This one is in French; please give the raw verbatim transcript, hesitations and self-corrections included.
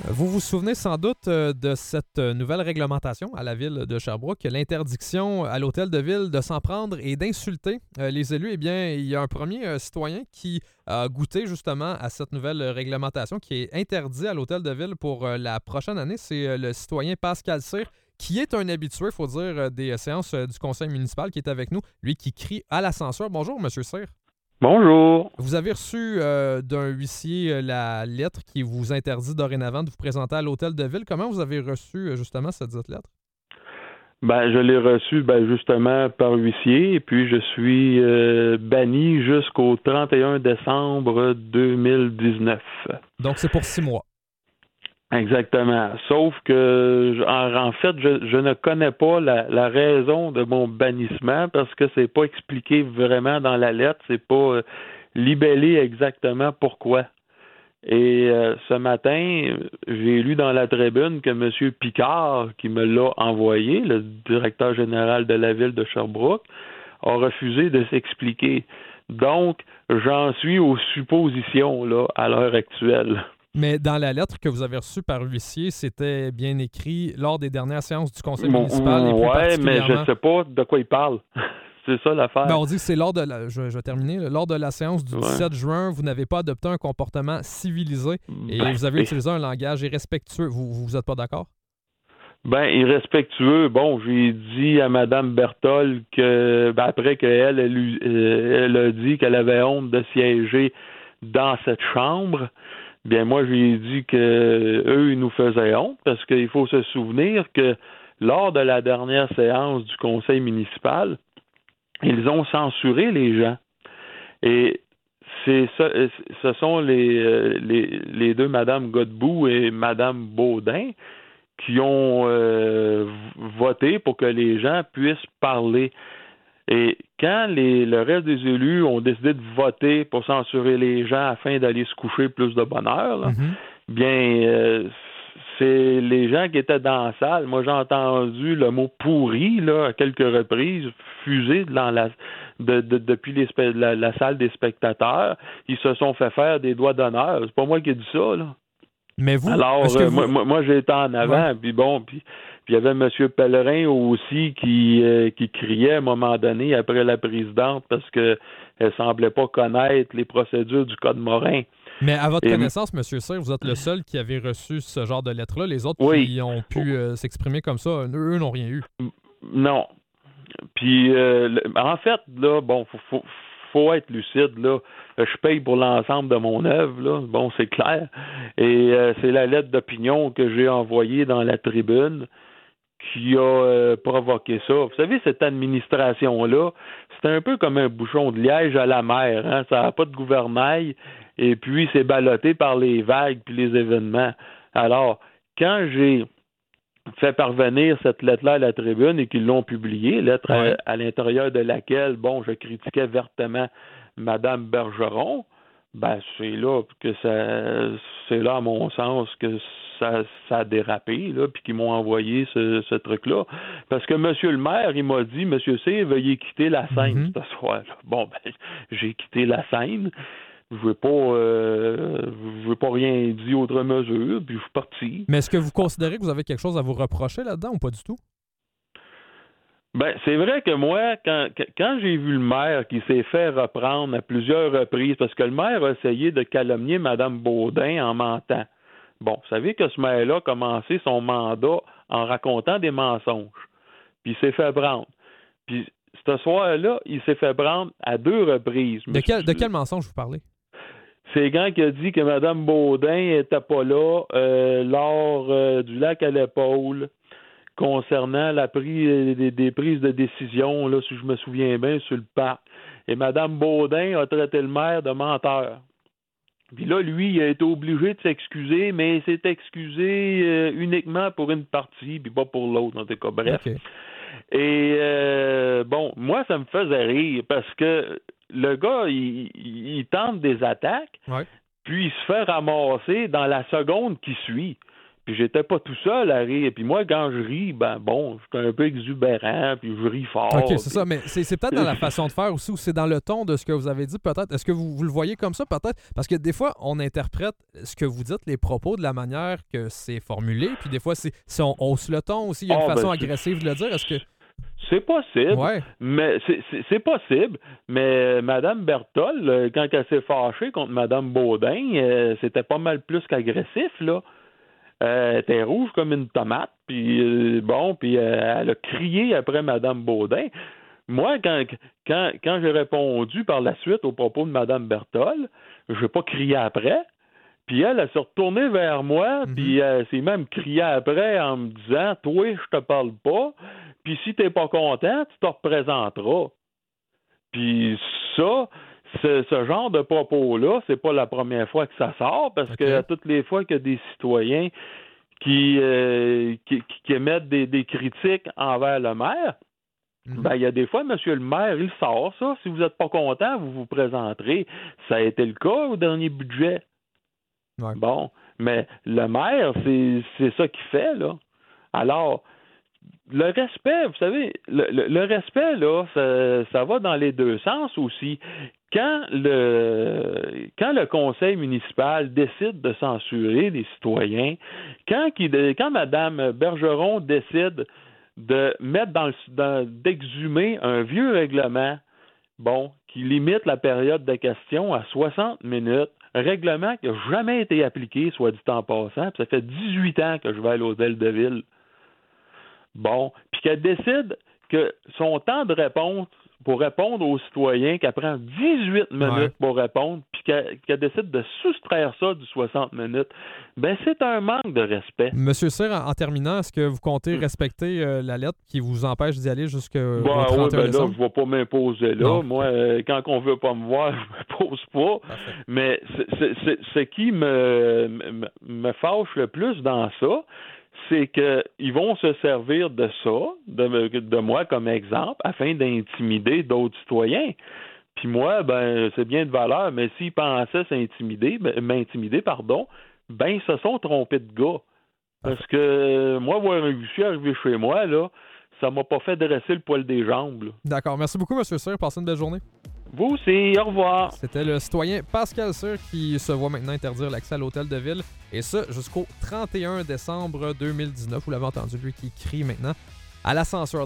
Vous vous souvenez sans doute euh, de cette euh, nouvelle réglementation à la ville de Sherbrooke, l'interdiction à l'hôtel de ville de s'en prendre et d'insulter euh, les élus. Eh bien, il y a un premier euh, citoyen qui a goûté justement à cette nouvelle euh, réglementation qui est interdit à l'hôtel de ville pour euh, la prochaine année. C'est euh, le citoyen Pascal Cyr, qui est un habitué, il faut dire, euh, des séances euh, du conseil municipal, qui est avec nous, lui qui crie à la censure. Bonjour, M. Cyr. Bonjour. Vous avez reçu euh, d'un huissier euh, la lettre qui vous interdit dorénavant de vous présenter à l'hôtel de ville. Comment vous avez reçu euh, justement cette dite lettre? Ben, je l'ai reçu ben, justement par huissier et puis je suis euh, banni jusqu'au trente et un décembre deux mille dix-neuf. Donc c'est pour six mois. Exactement. Sauf que, en, en fait, je, je ne connais pas la, la raison de mon bannissement parce que c'est pas expliqué vraiment dans la lettre, c'est pas euh, libellé exactement pourquoi. Et euh, ce matin, j'ai lu dans la tribune que M. Picard, qui me l'a envoyé, le directeur général de la ville de Sherbrooke, a refusé de s'expliquer. Donc, j'en suis aux suppositions là, à l'heure actuelle. Mais dans la lettre que vous avez reçue par huissier, c'était bien écrit lors des dernières séances du conseil Bon, municipal. Et plus ouais, particulièrement... mais je ne sais pas de quoi il parle. C'est ça l'affaire. Ben, on dit que c'est lors de la... Je, je vais terminer. Là. Lors de la séance du dix-sept juin, vous n'avez pas adopté un comportement civilisé et Ben, vous avez utilisé un langage irrespectueux. Vous vous êtes pas d'accord? Ben, irrespectueux. Bon, j'ai dit à Mme Berthold que, ben, après qu'elle, elle, elle a dit qu'elle avait honte de siéger dans cette chambre, bien, moi, j'ai dit que eux, ils nous faisaient honte parce qu'il faut se souvenir que lors de la dernière séance du conseil municipal, ils ont censuré les gens. Et c'est ça, ce sont les, les, les deux, Mme Godbout et Mme Baudin, qui ont euh, voté pour que les gens puissent parler. Et quand les, le reste des élus ont décidé de voter pour censurer les gens afin d'aller se coucher plus de bonne heure, là, mm-hmm. bien, euh, c'est les gens qui étaient dans la salle. Moi, j'ai entendu le mot pourri là, à quelques reprises, fusé dans la, de, de, depuis les, la, la salle des spectateurs. Ils se sont fait faire des doigts d'honneur. C'est pas moi qui ai dit ça, là. Mais vous, alors, est-ce que euh, vous... moi, moi, j'ai été en avant, puis bon, puis il y avait M. Pellerin aussi qui, euh, qui criait à un moment donné après la présidente parce qu'elle ne semblait pas connaître les procédures du Code Morin. Mais à votre Et... connaissance, M. Cyr, vous êtes le seul qui avait reçu ce genre de lettre-là. Les autres oui. qui ont pu euh, s'exprimer comme ça, eux, eux n'ont rien eu. Non. Puis, euh, en fait, là, bon, faut, faut, faut être lucide, là. Je paye pour l'ensemble de mon œuvre, là. Bon, c'est clair. Et euh, c'est la lettre d'opinion que j'ai envoyée dans la tribune qui a euh, provoqué ça. Vous savez, cette administration-là, c'est un peu comme un bouchon de liège à la mer, hein? Ça n'a pas de gouvernail, et puis c'est ballotté par les vagues puis les événements. Alors, quand j'ai fait parvenir cette lettre-là à la tribune et qu'ils l'ont publiée, lettre ouais. à, à l'intérieur de laquelle, bon, je critiquais vertement Mme Bergeron, ben c'est là que ça, c'est là, à mon sens, que ça, ça a dérapé, là, puis qu'ils m'ont envoyé ce, ce truc-là. Parce que M. le maire, il m'a dit, M. C, veuillez quitter la scène mm-hmm. ce soir-là. Bon, ben, j'ai quitté la scène. Je ne veux pas, euh, je veux pas rien dire autre mesure, puis je suis parti. Mais est-ce que vous considérez que vous avez quelque chose à vous reprocher là-dedans ou pas du tout? Ben, c'est vrai que moi, quand, quand j'ai vu le maire qui s'est fait reprendre à plusieurs reprises, parce que le maire a essayé de calomnier Mme Baudin en mentant. Bon, vous savez que ce maire-là a commencé son mandat en racontant des mensonges. Puis il s'est fait prendre. Puis ce soir-là, il s'est fait prendre à deux reprises. De quel, de quel mensonge vous parlez? C'est quand il a dit que Mme Baudin n'était pas là euh, lors euh, du lac à l'épaule concernant la prise des, des prises de décision, là, si je me souviens bien, sur le parc. Et Mme Baudin a traité le maire de menteur. Puis là, lui, il a été obligé de s'excuser, mais il s'est excusé euh, uniquement pour une partie, puis pas pour l'autre, en tout cas. Bref. Okay. Et euh, bon, moi, ça me faisait rire parce que le gars, il, il tente des attaques, ouais. puis il se fait ramasser dans la seconde qui suit. Puis j'étais pas tout seul à rire. Puis moi, quand je ris, ben bon, je suis un peu exubérant, puis je ris fort. OK, c'est puis... ça. Mais c'est, c'est peut-être dans la façon de faire aussi, ou c'est dans le ton de ce que vous avez dit, peut-être. Est-ce que vous, vous le voyez comme ça, peut-être? Parce que des fois, on interprète ce que vous dites, les propos, de la manière que c'est formulé. Puis des fois, c'est, si on hausse le ton aussi, il y a une oh, façon ben, agressive de le dire. Est-ce que... C'est possible, ouais. mais c'est, c'est, c'est possible. Mais Mme Berthold, quand elle s'est fâchée contre Mme Baudin, euh, c'était pas mal plus qu'agressif, là. Euh, elle était rouge comme une tomate, puis euh, bon, puis euh, elle a crié après Mme Baudin. Moi, quand, quand, quand j'ai répondu par la suite aux propos de Mme Berthold, je n'ai pas crié après. Puis elle, elle s'est retournée vers moi, mm-hmm. puis elle s'est même criée après en me disant « Toi, je te parle pas, puis si t'es pas content, tu te représenteras. » Puis ça, ce, ce genre de propos-là, c'est pas la première fois que ça sort, parce okay. que toutes les fois qu'il y a des citoyens qui, euh, qui, qui émettent des, des critiques envers le maire, mm-hmm. ben il y a des fois, monsieur le maire, il sort ça. Si vous n'êtes pas content, vous vous présenterez. Ça a été le cas au dernier budget. Ouais. Bon, mais le maire, c'est, c'est ça qu'il fait, là. Alors, le respect, vous savez, le, le, le respect, là, ça, ça va dans les deux sens aussi. Quand le, quand le conseil municipal décide de censurer les citoyens, quand, qui, quand Mme Bergeron décide de mettre dans le, dans, d'exhumer un vieux règlement, bon, qui limite la période de questions à soixante minutes, règlement qui n'a jamais été appliqué, soit dit en passant, puis ça fait dix-huit ans que je vais à l'hôtel de ville. Bon, puis qu'elle décide que son temps de réponse pour répondre aux citoyens, qu'elle prend dix-huit minutes ouais. pour répondre, puis qu'elle, qu'elle décide de soustraire ça du soixante minutes, ben c'est un manque de respect. Monsieur Cyr, en, en terminant, est-ce que vous comptez respecter euh, la lettre qui vous empêche d'y aller jusqu'au ben, trente et un oui, ben décembre? Là, je ne vais pas m'imposer là. Non. Moi, euh, quand on ne veut pas me voir, je ne me pose pas. Parfait. Mais c'est, c'est, c'est, ce qui me, me, me fâche le plus dans ça, c'est qu'ils vont se servir de ça, de, de moi comme exemple, afin d'intimider d'autres citoyens. Puis moi, ben, c'est bien de valeur, mais s'ils pensaient s'intimider, ben, m'intimider, pardon, ben, ils se sont trompés de gars. Parce que moi, voir un huissier arriver chez moi, là, ça m'a pas fait dresser le poil des jambes. Là. D'accord. Merci beaucoup, M. Cyr. Passez une belle journée. Vous aussi, au revoir. C'était le citoyen Pascal Cyr qui se voit maintenant interdire l'accès à l'hôtel de ville. Et ça, jusqu'au trente et un décembre deux mille dix-neuf. Vous l'avez entendu, lui qui crie maintenant à la censure.